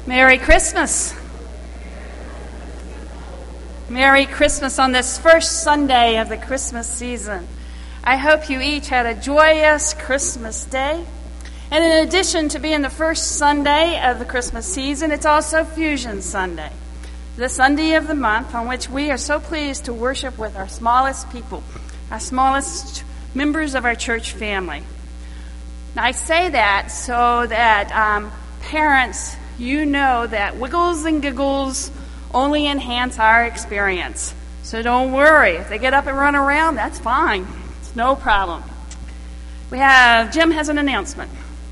Merry Christmas. Merry Christmas on this first Sunday of the Christmas season. I hope you each had a joyous Christmas day. And in addition to being the first Sunday of the Christmas season, it's also Fusion Sunday, the Sunday of the month on which we are so pleased to worship with our smallest people, our smallest members of our church family. Now, I say that so that parents, you know that wiggles and giggles only enhance our experience. So don't worry. If they get up and run around, that's fine. It's no problem. Jim has an announcement.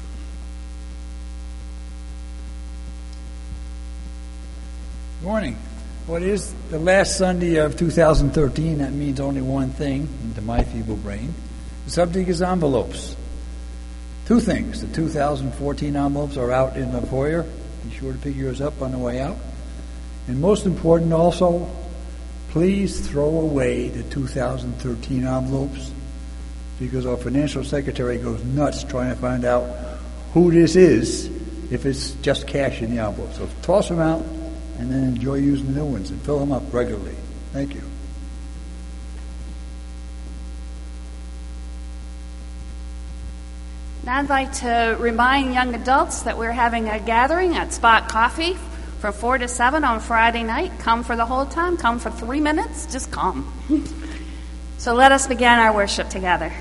Good morning. Well, it is the last Sunday of 2013. That means only one thing to my feeble brain. The subject is envelopes. Two things. The 2014 envelopes are out in the foyer. Be sure to pick yours up on the way out. And most important also, please throw away the 2013 envelopes because our financial secretary goes nuts trying to find out who this is if it's just cash in the envelope. So toss them out and then enjoy using the new ones and fill them up regularly. Thank you. Now I'd like to remind young adults that we're having a gathering at Spot Coffee from 4 to 7 on Friday night. Come for the whole time. Come for 3 minutes. Just come. So let us begin our worship together.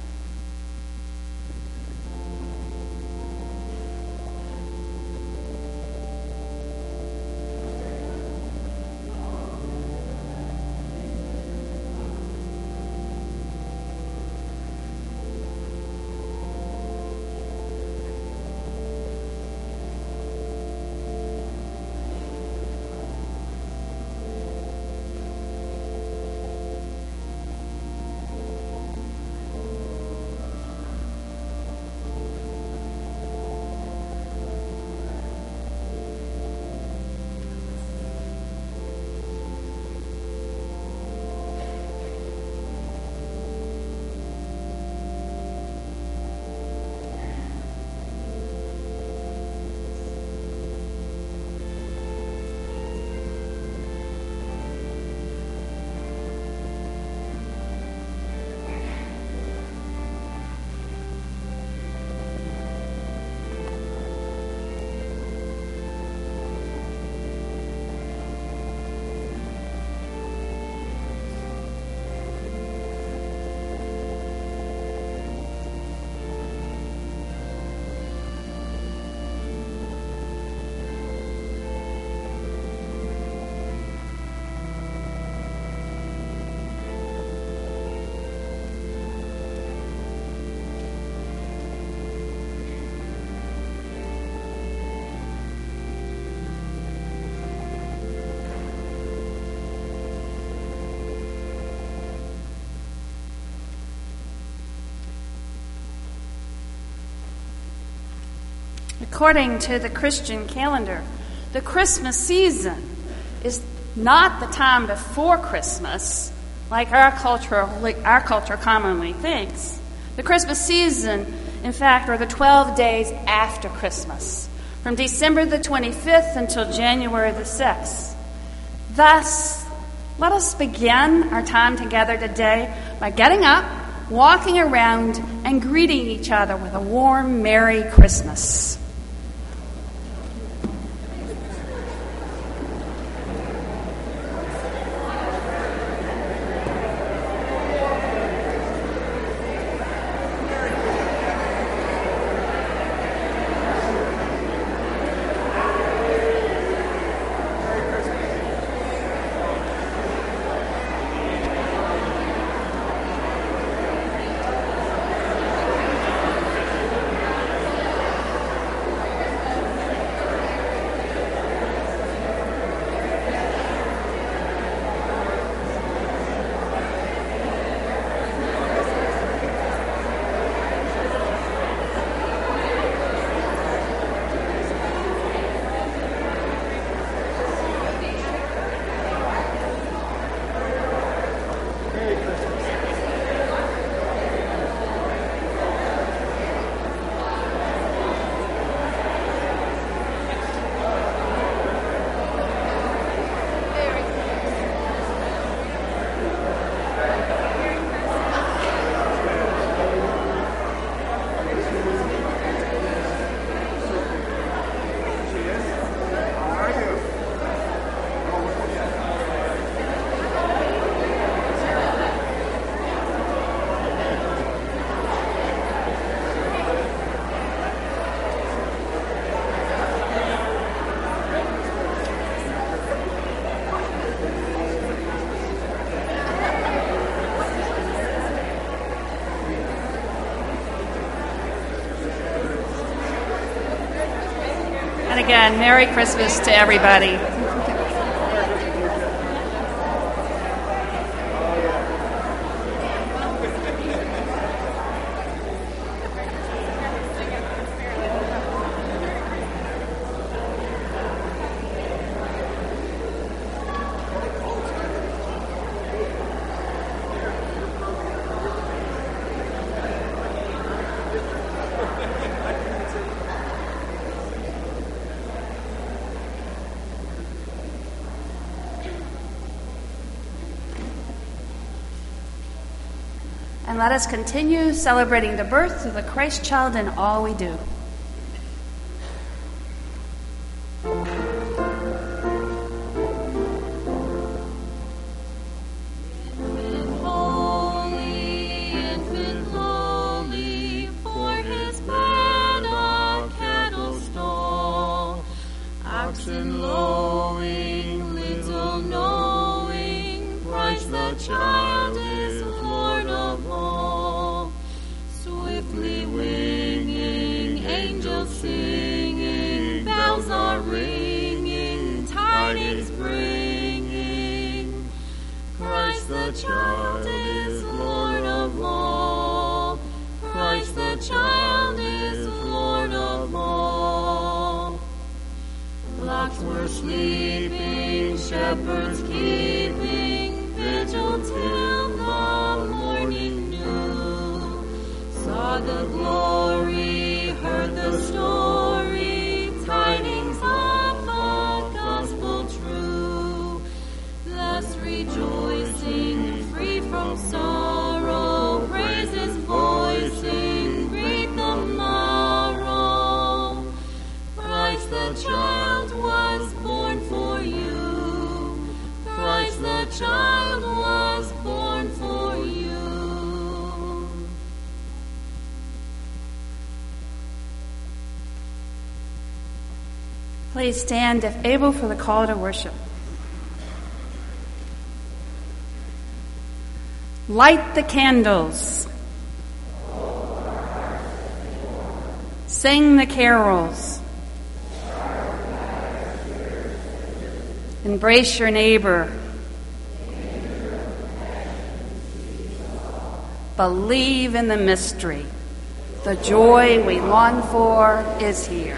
According to the Christian calendar, the Christmas season is not the time before Christmas, like our culture commonly thinks. The Christmas season, in fact, are the 12 days after Christmas, from December the 25th until January the 6th. Thus, let us begin our time together today by getting up, walking around, and greeting each other with a warm, Merry Christmas. And again, Merry Christmas to everybody. And let us continue celebrating the birth of the Christ child in all we do. Please stand if able for the call to worship. Light the candles. Sing the carols. Embrace your neighbor. Believe in the mystery. The joy we long for is here.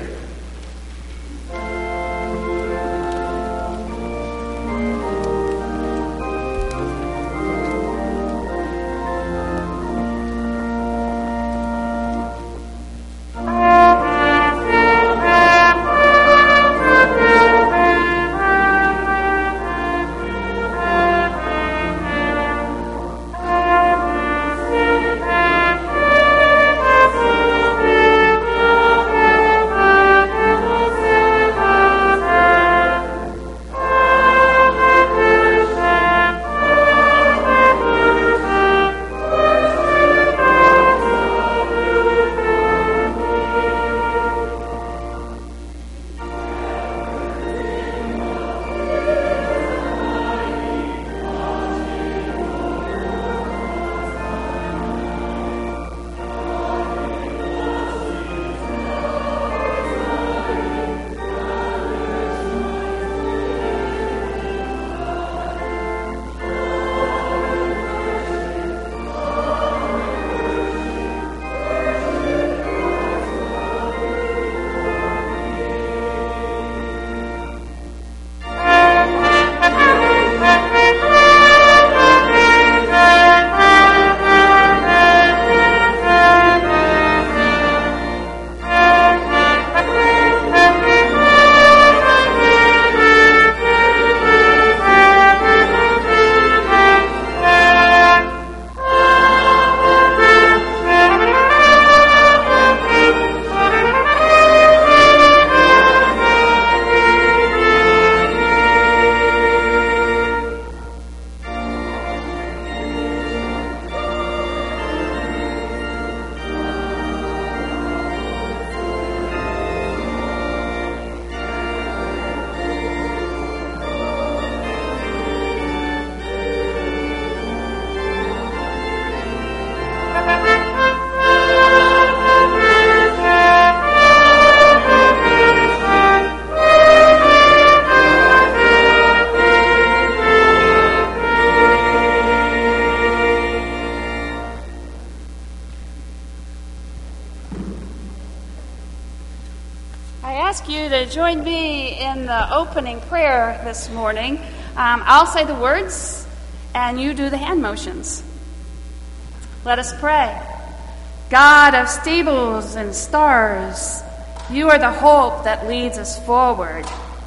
I ask you to join me in the opening prayer this morning. I'll say the words, and you do the hand motions. Let us pray. God of stables and stars, you are the hope that leads us forward.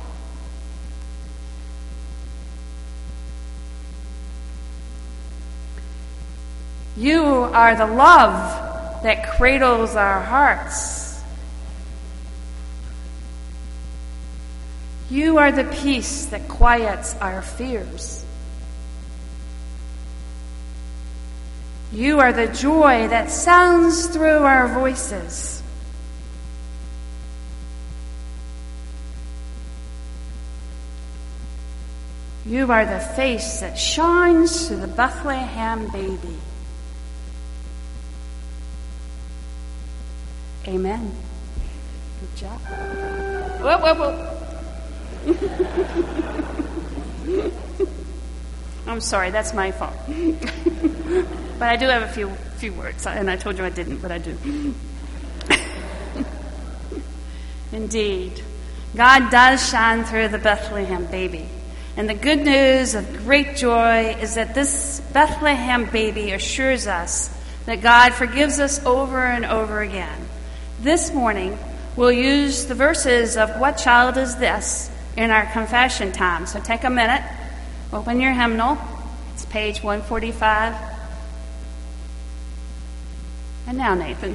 You are the love that cradles our hearts. You are the peace that quiets our fears. You are the joy that sounds through our voices. You are the face that shines through the Bethlehem baby. Amen. Good job. Whoa, whoa, whoa. I'm sorry, that's my fault. But I do have a few words, and I told you I didn't, but I do. Indeed, God does shine through the Bethlehem baby. And the good news of great joy is that this Bethlehem baby assures us that God forgives us over and over again. This morning, we'll use the verses of What Child Is This? In our confession time. So take a minute, open your hymnal. It's page 145. And now, Nathan.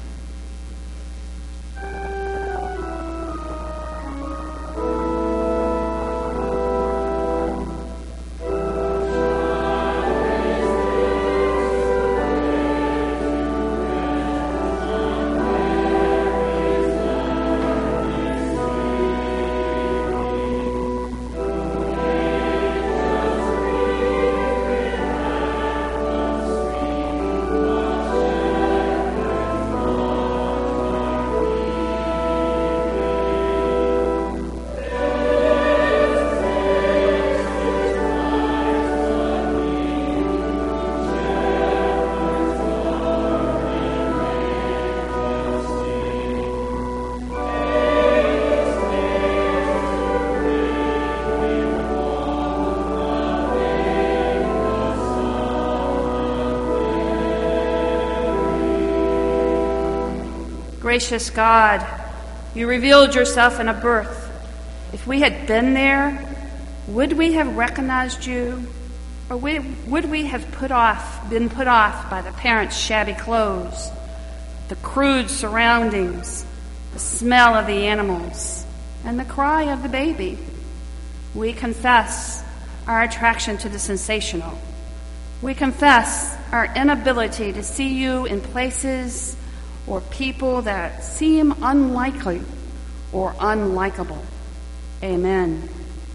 Gracious God, you revealed yourself in a birth. If we had been there, would we have recognized you? Or would we have been put off by the parents' shabby clothes, the crude surroundings, the smell of the animals, and the cry of the baby? We confess our attraction to the sensational. We confess our inability to see you in places or people that seem unlikely or unlikable. Amen.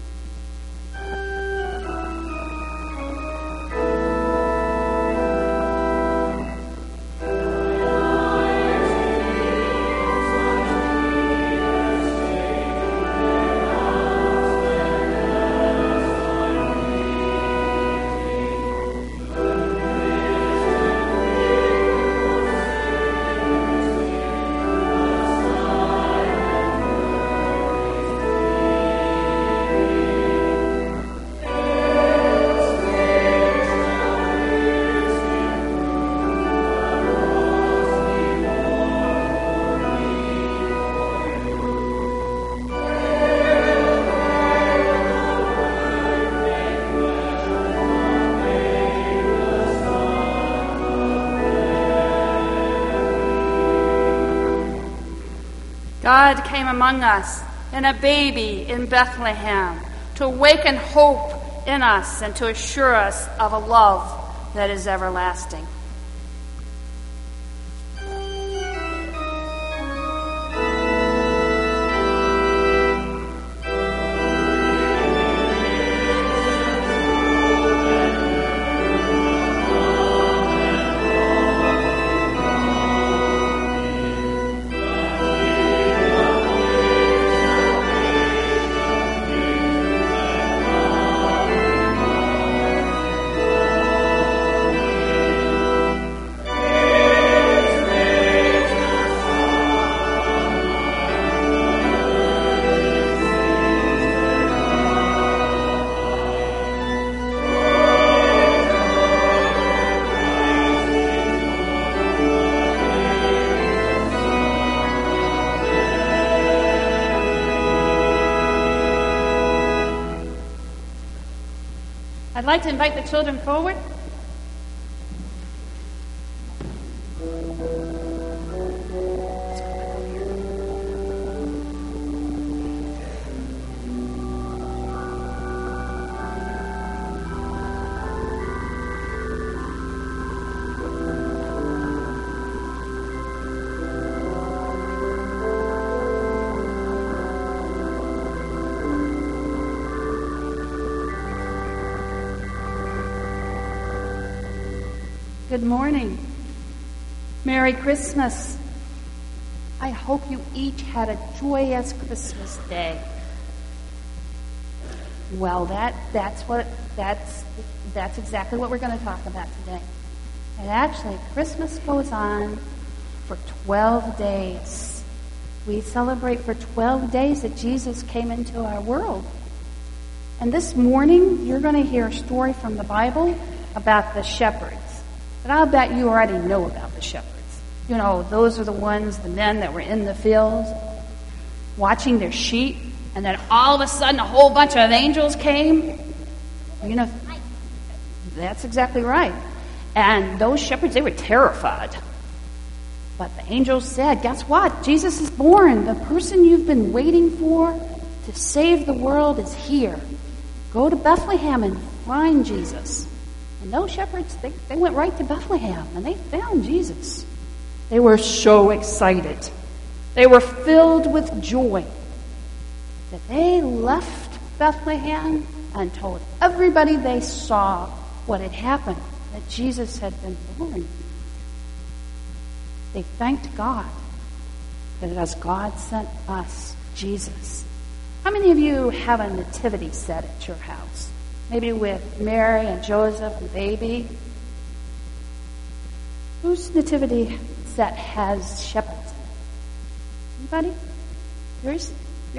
God came among us in a baby in Bethlehem to awaken hope in us and to assure us of a love that is everlasting. I'd like to invite the children forward. Good morning. Merry Christmas. I hope you each had a joyous Christmas day. Well, that's exactly what we're going to talk about today. And actually, Christmas goes on for 12 days. We celebrate for 12 days that Jesus came into our world. And this morning, you're going to hear a story from the Bible about the shepherds. But I'll bet you already know about the shepherds. You know, those are the men that were in the fields watching their sheep, and then all of a sudden a whole bunch of angels came. You know, that's exactly right. And those shepherds, they were terrified. But the angels said, guess what? Jesus is born. The person you've been waiting for to save the world is here. Go to Bethlehem and find Jesus. And those shepherds, they went right to Bethlehem, and they found Jesus. They were so excited. They were filled with joy that they left Bethlehem and told everybody they saw what had happened, that Jesus had been born. They thanked God that as God sent us Jesus. How many of you have a nativity set at your house? Maybe with Mary and Joseph and baby. Whose nativity set has shepherds in it? Anybody? Yours?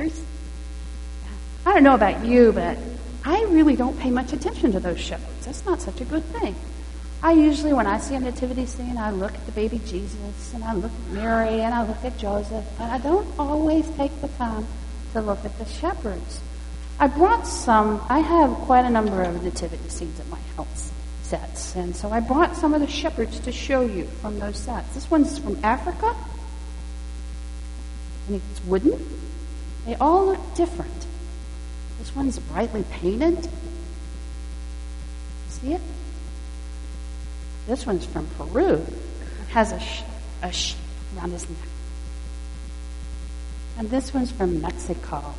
I don't know about you, but I really don't pay much attention to those shepherds. That's not such a good thing. I usually, when I see a nativity scene, I look at the baby Jesus, and I look at Mary, and I look at Joseph, but I don't always take the time to look at the shepherds. I have quite a number of nativity scenes at my house sets, and so I brought some of the shepherds to show you from those sets. This one's from Africa, and it's wooden. They all look different. This one's brightly painted. See it? This one's from Peru. It has a sheep around his neck. And this one's from Mexico.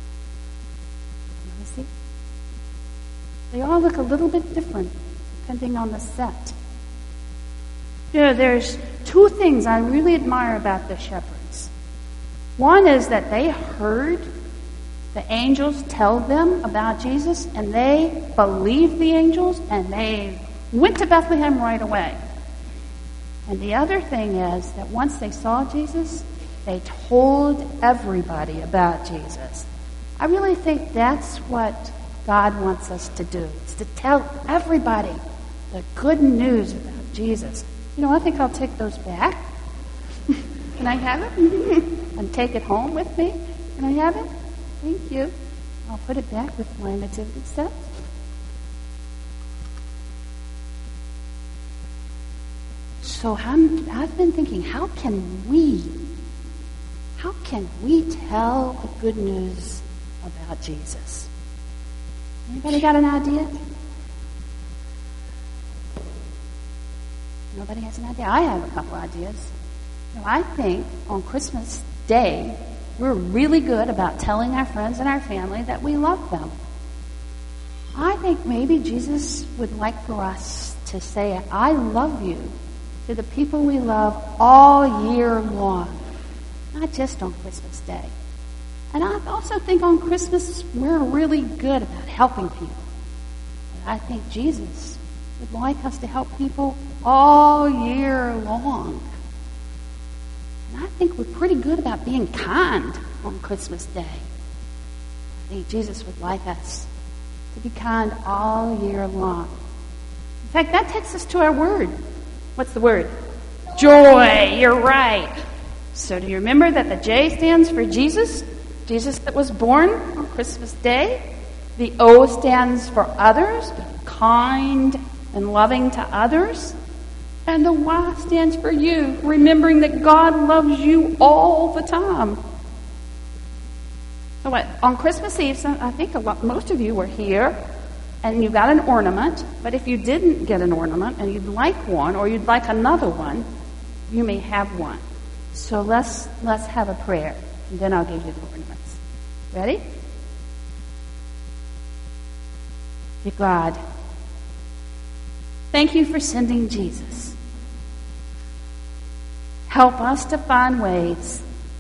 See? They all look a little bit different depending on the set. You know, there's two things I really admire about the shepherds. One is that they heard the angels tell them about Jesus, and they believed the angels, and they went to Bethlehem right away. And the other thing is that once they saw Jesus, they told everybody about Jesus. I really think that's what God wants us to do. It's to tell everybody the good news about Jesus. You know, I think I'll take those back. Can I have it? And take it home with me? Can I have it? Thank you. I'll put it back with my nativity set. So I've been thinking, how can we tell the good news about Jesus? Anybody got an idea? Nobody has an idea? I have a couple ideas. I think on Christmas Day, we're really good about telling our friends and our family that we love them. I think maybe Jesus would like for us to say, I love you, to the people we love all year long, not just on Christmas Day. And I also think on Christmas, we're really good about helping people. And I think Jesus would like us to help people all year long. And I think we're pretty good about being kind on Christmas Day. I think Jesus would like us to be kind all year long. In fact, that takes us to our word. What's the word? Joy. You're right. So do you remember that the J stands for Jesus? Jesus that was born on Christmas Day. The O stands for others. kind and loving to others. And the Y stands for you, remembering that God loves you all the time. So on Christmas Eve, I think most of you were here, and you got an ornament. But if you didn't get an ornament and you'd like one, or you'd like another one, you may have one. So let's have a prayer, and then I'll give you the ornaments. Ready? Dear God, thank you for sending Jesus. Help us to find ways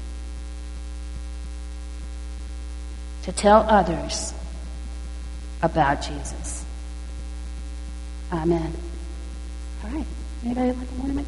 to tell others about Jesus. Amen. All right. Anybody like an ornament?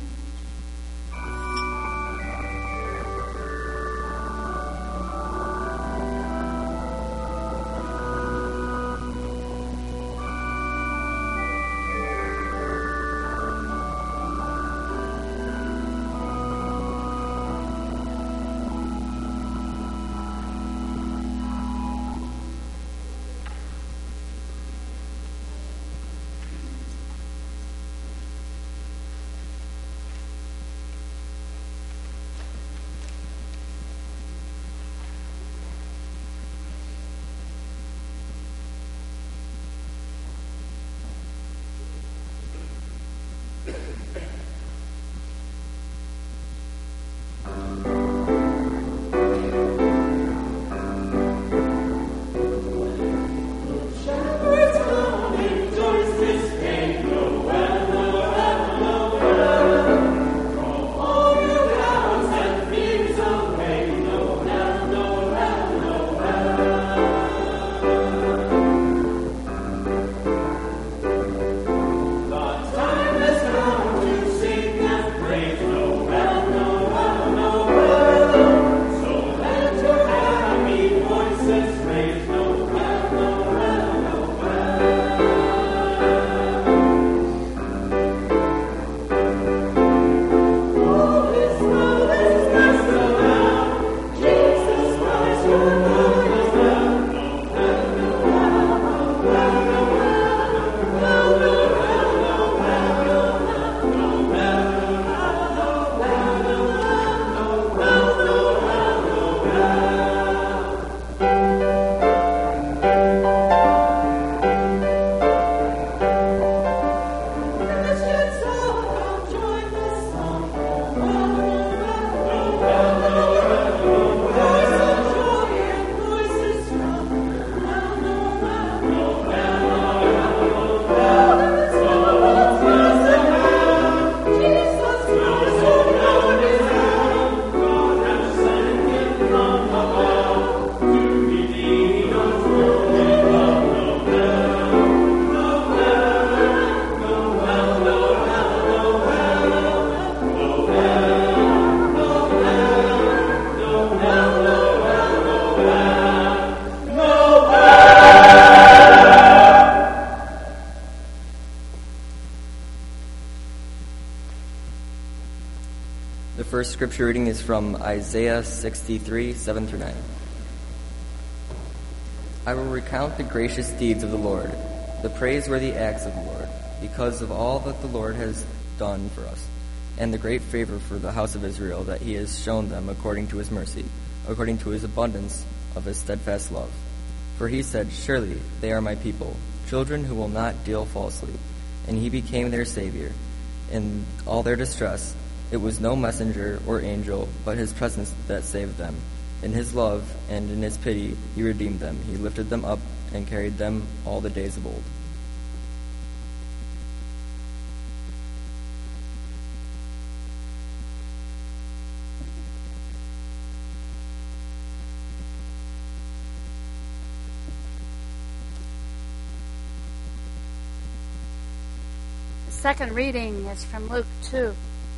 The first scripture reading is from Isaiah 63, 7 through 9. I will recount the gracious deeds of the Lord, the praiseworthy acts of the Lord, because of all that the Lord has done for us, and the great favor for the house of Israel that he has shown them according to his mercy, according to his abundance of his steadfast love. For he said, surely they are my people, children who will not deal falsely. And he became their Savior. In all their distress, it was no messenger or angel, but his presence that saved them. In his love and in his pity he redeemed them. He lifted them up and carried them all the days of old. The second reading is from Luke 2.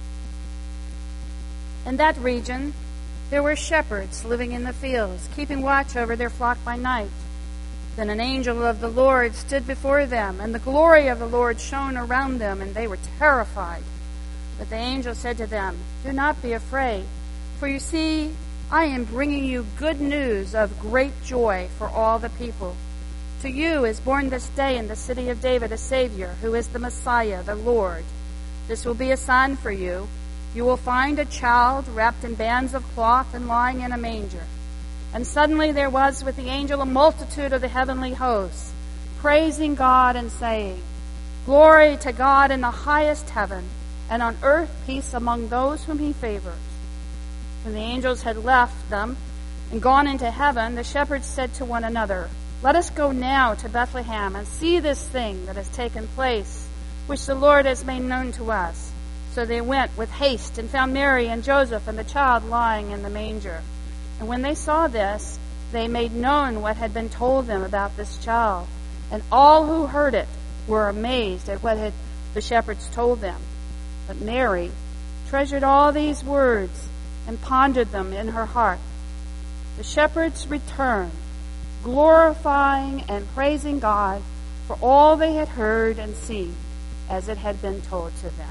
In that region, there were shepherds living in the fields, keeping watch over their flock by night. Then an angel of the Lord stood before them, and the glory of the Lord shone around them, and they were terrified. But the angel said to them, do not be afraid, for you see, I am bringing you good news of great joy for all the people. To you is born this day in the city of David a Savior, who is the Messiah, the Lord. This will be a sign for you. You will find a child wrapped in bands of cloth and lying in a manger." And suddenly there was with the angel a multitude of the heavenly hosts, praising God and saying, "Glory to God in the highest heaven, and on earth peace among those whom he favors." When the angels had left them and gone into heaven, the shepherds said to one another, "Let us go now to Bethlehem and see this thing that has taken place, which the Lord has made known to us." So they went with haste and found Mary and Joseph and the child lying in the manger. And when they saw this, they made known what had been told them about this child. And all who heard it were amazed at what the shepherds told them. But Mary treasured all these words and pondered them in her heart. The shepherds returned, glorifying and praising God for all they had heard and seen, as it had been told to them.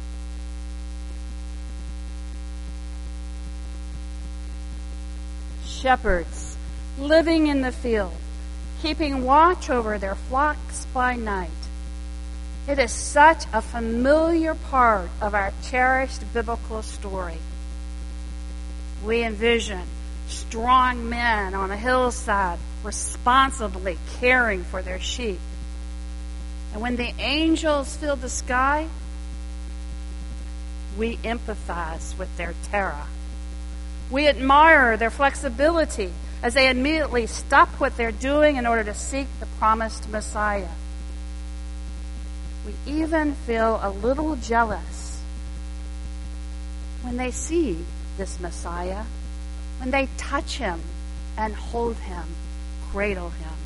Shepherds living in the field, keeping watch over their flocks by night. It is such a familiar part of our cherished biblical story. We envision strong men on a hillside responsibly caring for their sheep. And when the angels fill the sky, we empathize with their terror. We admire their flexibility as they immediately stop what they're doing in order to seek the promised Messiah. We even feel a little jealous when they see this Messiah, when they touch him and hold him, cradle him.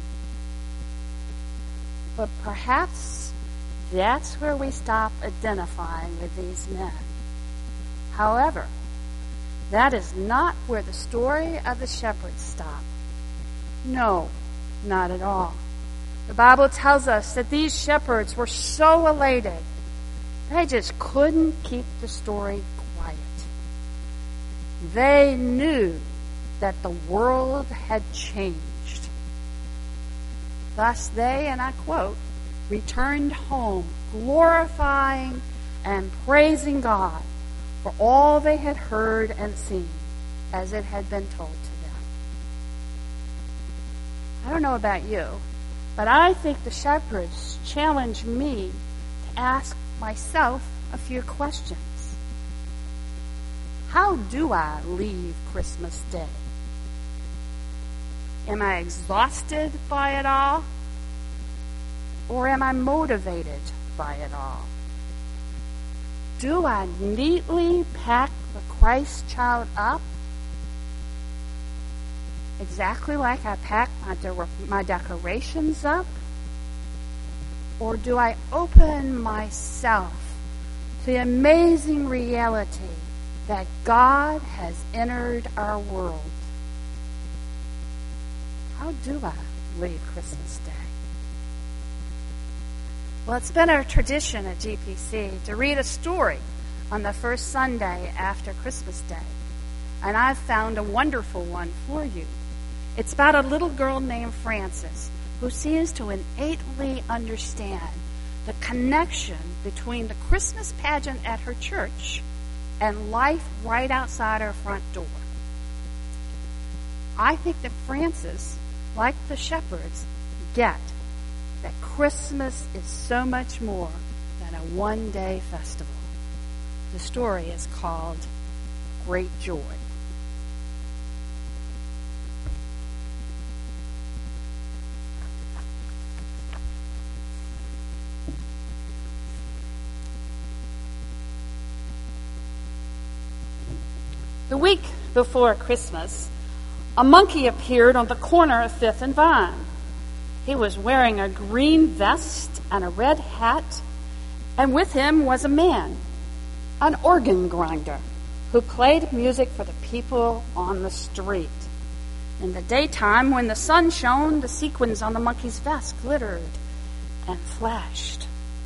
But perhaps that's where we stop identifying with these men. However, that is not where the story of the shepherds stops. No, not at all. The Bible tells us that these shepherds were so elated, they just couldn't keep the story quiet. They knew that the world had changed. Thus they, and I quote, returned home, glorifying and praising God for all they had heard and seen, as it had been told to them. I don't know about you, but I think the shepherds challenge me to ask myself a few questions. How do I leave Christmas Day? Am I exhausted by it all? Or am I motivated by it all? Do I neatly pack the Christ child up exactly like I pack my decorations up? Or do I open myself to the amazing reality that God has entered our world? How do I leave Christmas Day? Well, it's been our tradition at GPC to read a story on the first Sunday after Christmas Day. And I've found a wonderful one for you. It's about a little girl named Frances who seems to innately understand the connection between the Christmas pageant at her church and life right outside her front door. I think that Frances, like the shepherds, get that Christmas is so much more than a one-day festival. The story is called Great Joy. The week before Christmas, a monkey appeared on the corner of Fifth and Vine. He was wearing a green vest and a red hat, and with him was a man, an organ grinder, who played music for the people on the street. In the daytime, when the sun shone, the sequins on the monkey's vest glittered and flashed.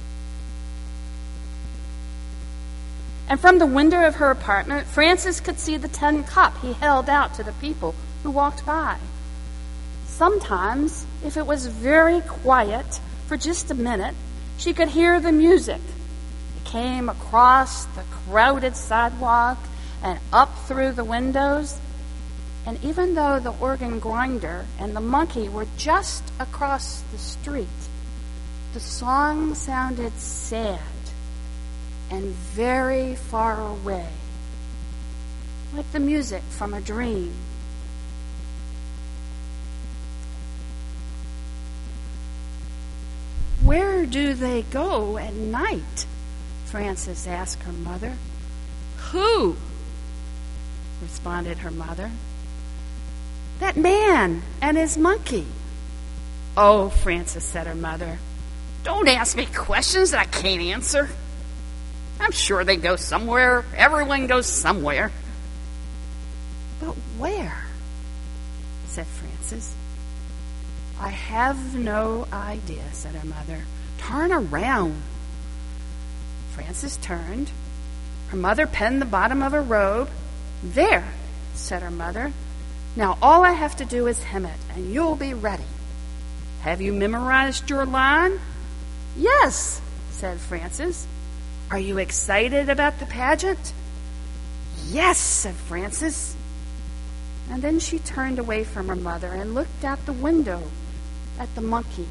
And from the window of her apartment, Frances could see the tin cup he held out to the people who walked by. Sometimes, if it was very quiet for just a minute, she could hear the music. It came across the crowded sidewalk and up through the windows. And even though the organ grinder and the monkey were just across the street, the song sounded sad and very far away, like the music from a dream. "Where do they go at night?" Frances asked her mother. "Who?" responded her mother. "That man and his monkey." "Oh," Frances said her mother, "don't ask me questions that I can't answer. I'm sure they go somewhere. Everyone goes somewhere." "But where?" said Frances. "I have no idea," said her mother. "Turn around." Frances turned. Her mother pinned the bottom of her robe. "There," said her mother. "Now all I have to do is hem it, and you'll be ready. Have you memorized your line?" "Yes," said Frances. "Are you excited about the pageant?" "Yes," said Frances. And then she turned away from her mother and looked out the window at the monkey.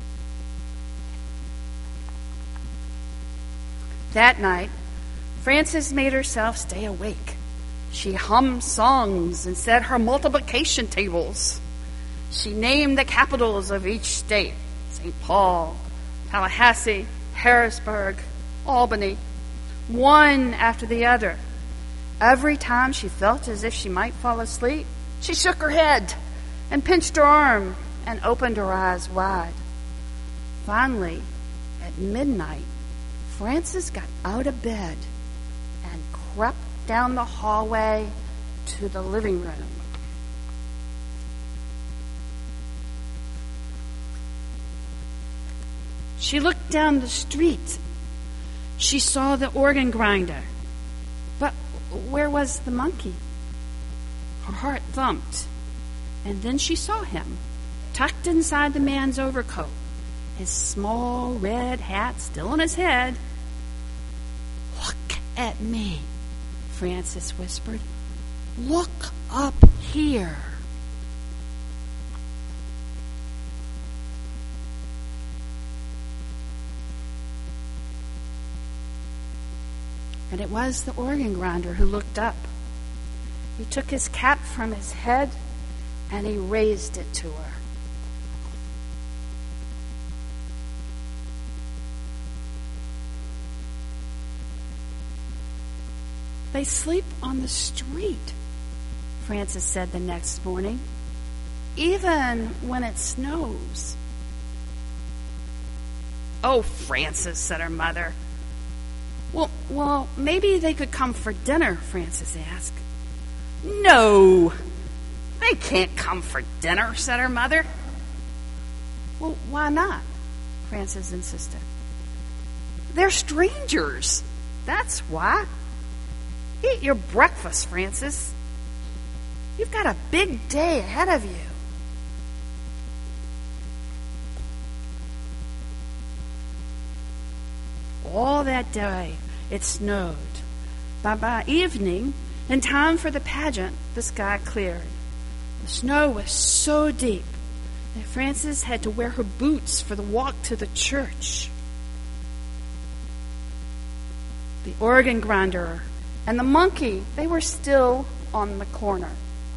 That night, Frances made herself stay awake. She hummed songs and said her multiplication tables. She named the capitals of each state: St. Paul, Tallahassee, Harrisburg, Albany, one after the other. Every time she felt as if she might fall asleep, she shook her head and pinched her arm and opened her eyes wide. Finally, at midnight, Frances got out of bed and crept down the hallway to the living room. She looked down the street. She saw the organ grinder. But where was the monkey? Her heart thumped. And then she saw him, tucked inside the man's overcoat, his small red hat still on his head. "Look at me," Frances whispered. "Look up here." And it was the organ grinder who looked up. He took his cap from his head and he raised it to her. "They sleep on the street," Frances said the next morning, "even when it snows." "Oh, Frances," said her mother. Well, maybe they could come for dinner," Frances asked. "No, they can't come for dinner," said her mother. "Well, why not?" Frances insisted. "They're strangers. That's why. Eat your breakfast, Frances. You've got a big day ahead of you." All that day, it snowed. By evening, in time for the pageant, the sky cleared. The snow was so deep that Frances had to wear her boots for the walk to the church. The organ grinder and the monkey, they were still on the corner.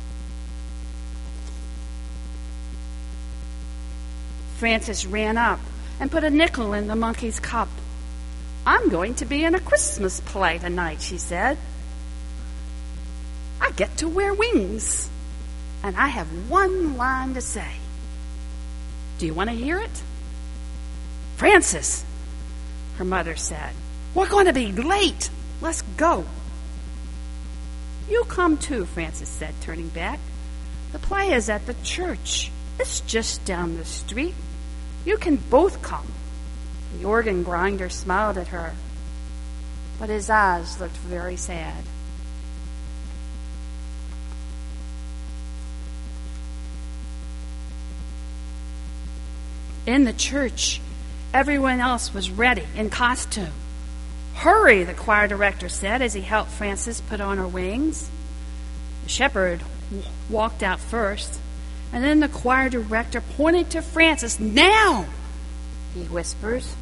Frances ran up and put a nickel in the monkey's cup. "I'm going to be in a Christmas play tonight," she said. "I get to wear wings, and I have one line to say. Do you want to hear it?" "Frances," her mother said, "we're going to be late. Let's go." "You come too," Frances said, turning back. "The play is at the church. It's just down the street. You can both come." The organ grinder smiled at her, but his eyes looked very sad. In the church, everyone else was ready in costume. "Hurry," the choir director said as he helped Frances put on her wings. The shepherd walked out first, and then the choir director pointed to Frances. "Now," he whispers.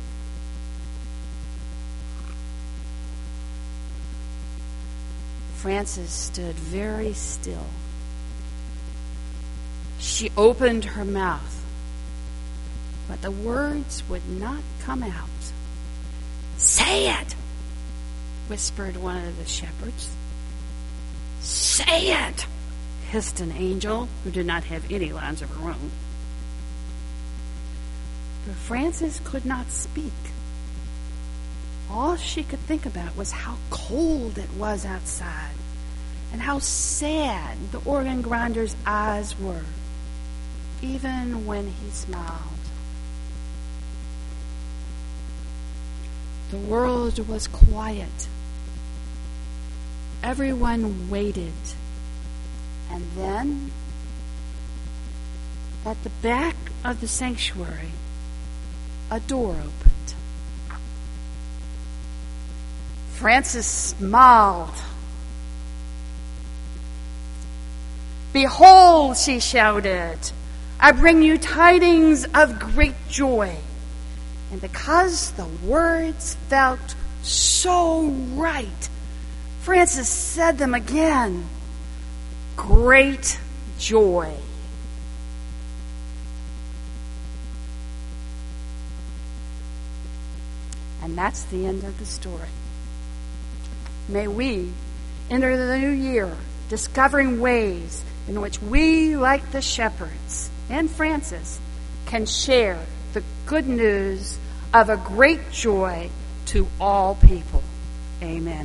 Frances stood very still. She opened her mouth, but the words would not come out. "Say it," whispered one of the shepherds. "Say it," hissed an angel who did not have any lines of her own. But Frances could not speak. All she could think about was how cold it was outside and how sad the organ grinder's eyes were, even when he smiled. The world was quiet. Everyone waited. And then, at the back of the sanctuary, a door opened. Frances smiled. "Behold," she shouted, "I bring you tidings of great joy." And because the words felt so right, Frances said them again. Great joy. And that's the end of the story. May we enter the new year discovering ways in which we, like the shepherds and Frances, can share the good news of a great joy to all people. Amen.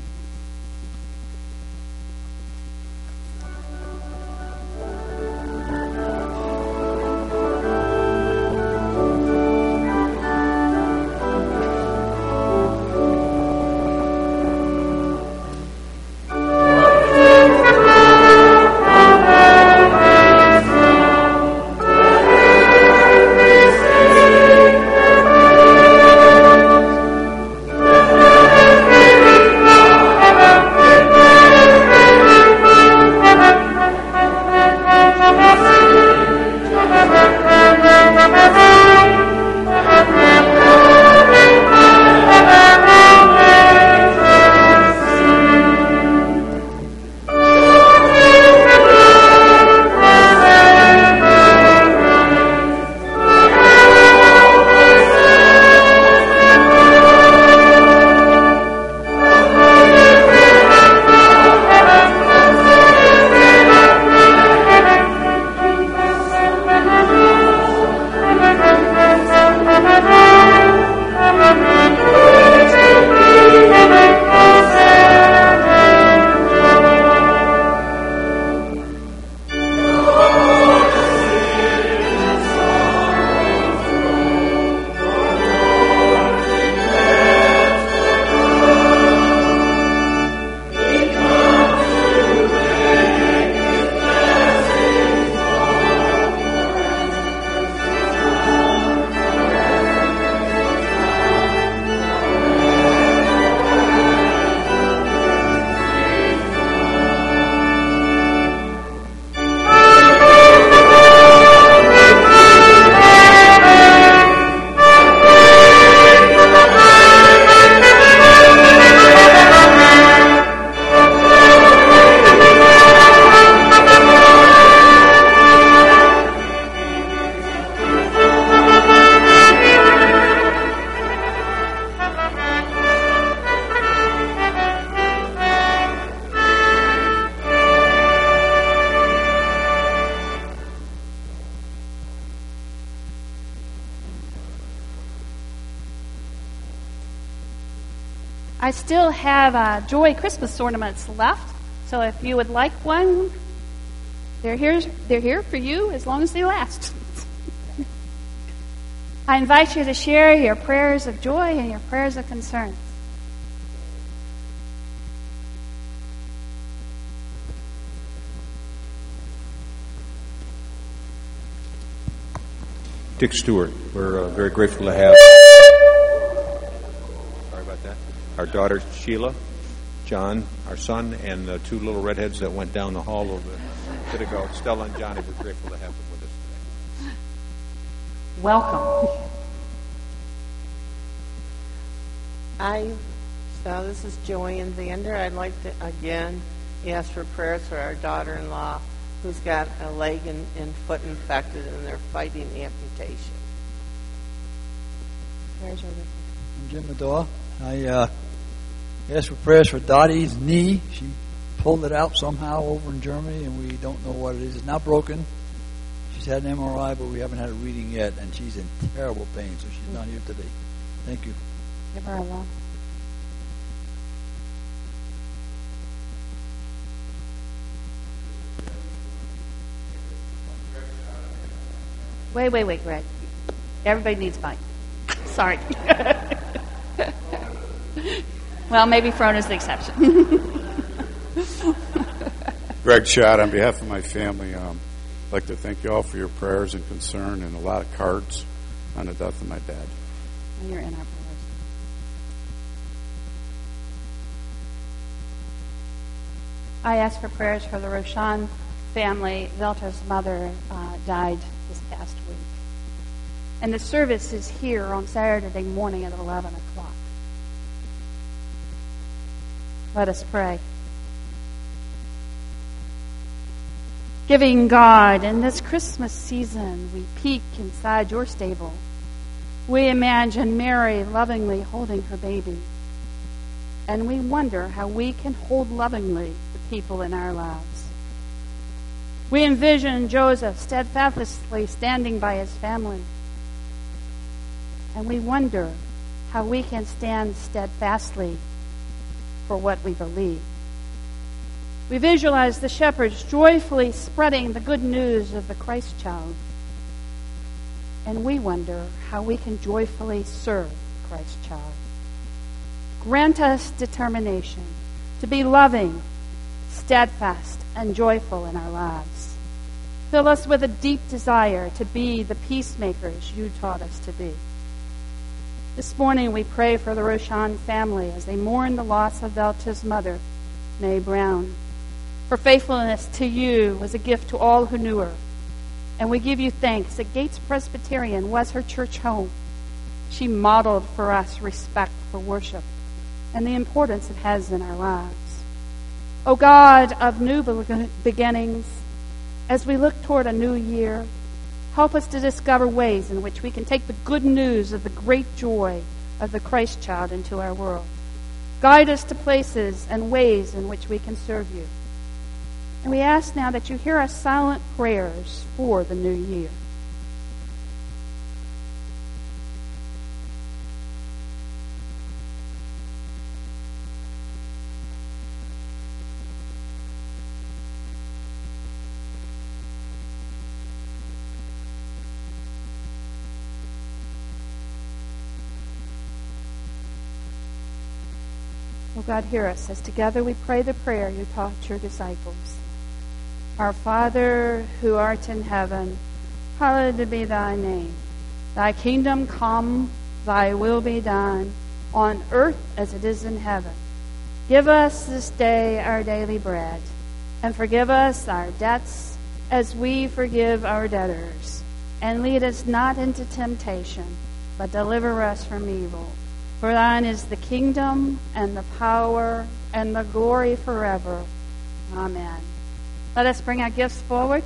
I still have Joy Christmas ornaments left, so if you would like one, they're here for you as long as they last. I invite you to share your prayers of joy and your prayers of concern. Dick Stewart. We're very grateful to have. Sorry about that. Our daughter Sheila, John, our son, and the two little redheads that went down the hall a little bit ago. Stella and Johnny. We're grateful to have them with us today. Welcome. This is Joanne Zander. I'd like to again ask for prayers for our daughter-in-law who's got a leg and foot infected and they're fighting amputation. I'm Jim Madoa. I asked for prayers for Dottie's knee. She pulled it out somehow over in Germany, and we don't know what it is. It's not broken. She's had an MRI, but we haven't had a reading yet, and she's in terrible pain, so she's not here today. Thank you. Give her a love. Wait, Greg. Everybody needs mic. Sorry. Well, maybe Frona's the exception. Greg Schott, on behalf of my family, I'd like to thank you all for your prayers and concern and a lot of cards on the death of my dad. You're in our prayers. I ask for prayers for the Roshan family. Velta's mother died this past week. And the service is here on Saturday morning at 11 o'clock. Let us pray. Giving God, in this Christmas season, we peek inside your stable. We imagine Mary lovingly holding her baby. And we wonder how we can hold lovingly the people in our lives. We envision Joseph steadfastly standing by his family. And we wonder how we can stand steadfastly for what we believe. We visualize the shepherds joyfully spreading the good news of the Christ child. And we wonder how we can joyfully serve the Christ child. Grant us determination to be loving, steadfast, and joyful in our lives. Fill us with a deep desire to be the peacemakers you taught us to be. This morning we pray for the Roshan family as they mourn the loss of Velta's mother, Mae Brown. Her faithfulness to you was a gift to all who knew her. And we give you thanks that Gates Presbyterian was her church home. She modeled for us respect for worship and the importance it has in our lives. O God of new beginnings, as we look toward a new year, help us to discover ways in which we can take the good news of the great joy of the Christ child into our world. Guide us to places and ways in which we can serve you. And we ask now that you hear our silent prayers for the new year. Oh God, hear us as together we pray the prayer you taught your disciples. Our Father, who art in heaven, hallowed be thy name. Thy kingdom come, thy will be done, on earth as it is in heaven. Give us this day our daily bread, and forgive us our debts as we forgive our debtors. And lead us not into temptation, but deliver us from evil. For thine is the kingdom, and the power, and the glory forever. Amen. Let us bring our gifts forward.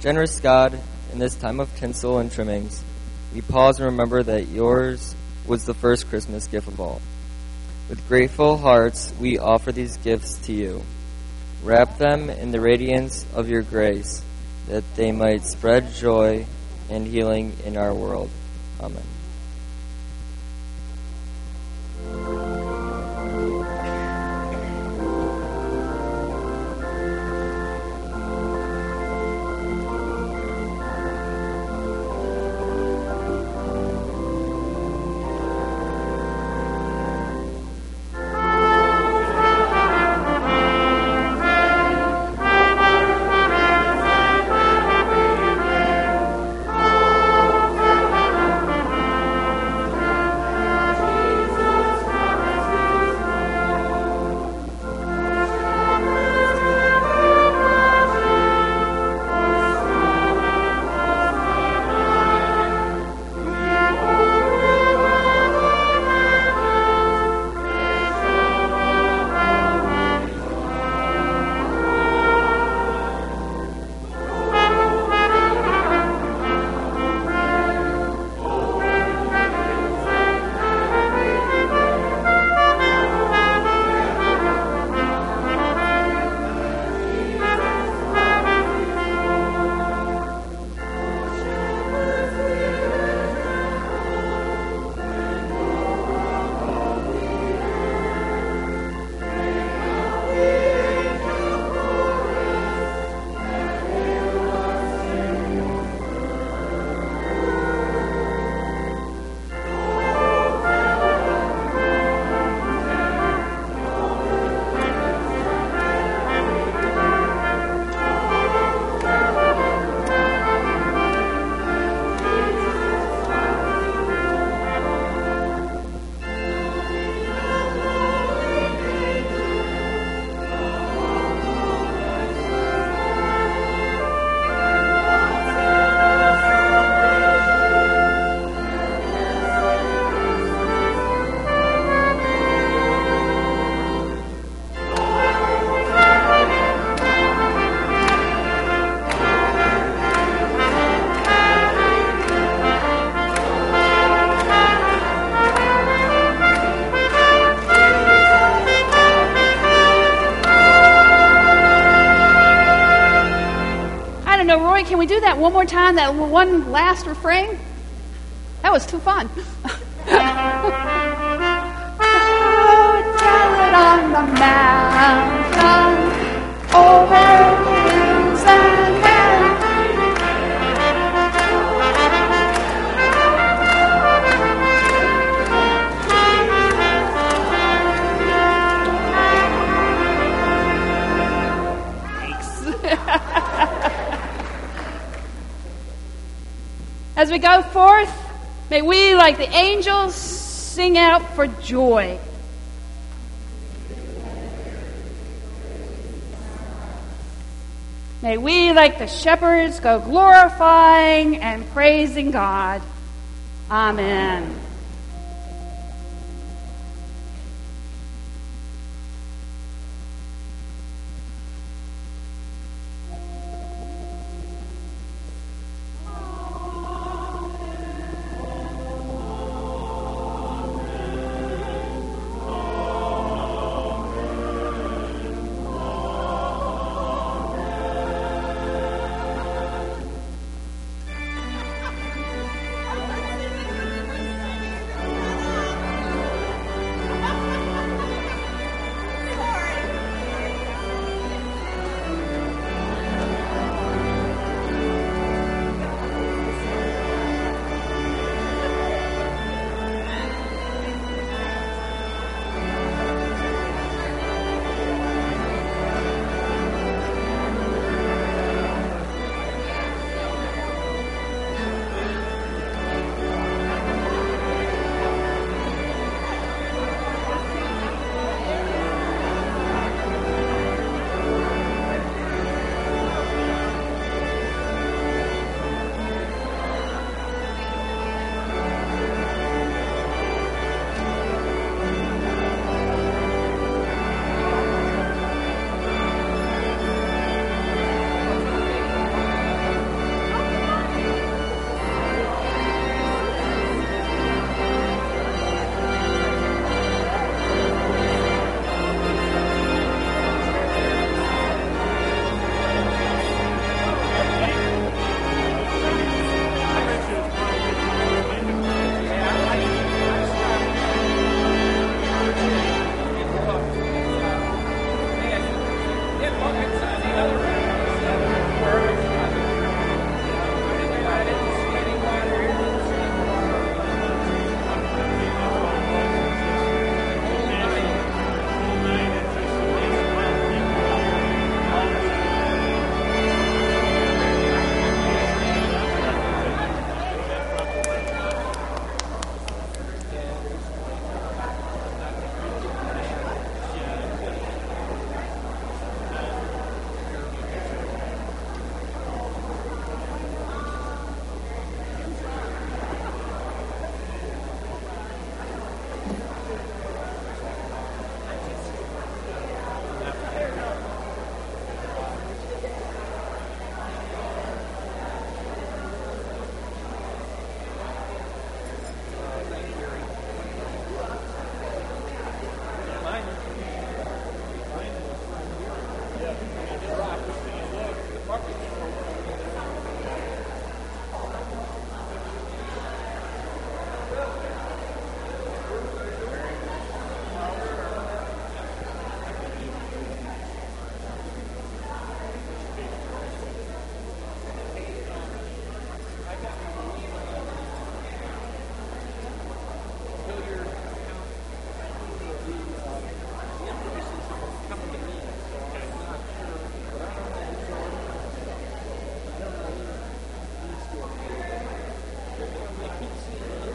Generous God, in this time of tinsel and trimmings, we pause and remember that yours was the first Christmas gift of all. With grateful hearts, we offer these gifts to you. Wrap them in the radiance of your grace, that they might spread joy and healing in our world. Amen. Can we do that one more time, that one last refrain? That was too fun. Tell it on the mountain, over hills and As we go forth, may we, like the angels, sing out for joy. May we, like the shepherds, go glorifying and praising God. Amen. I can't see that.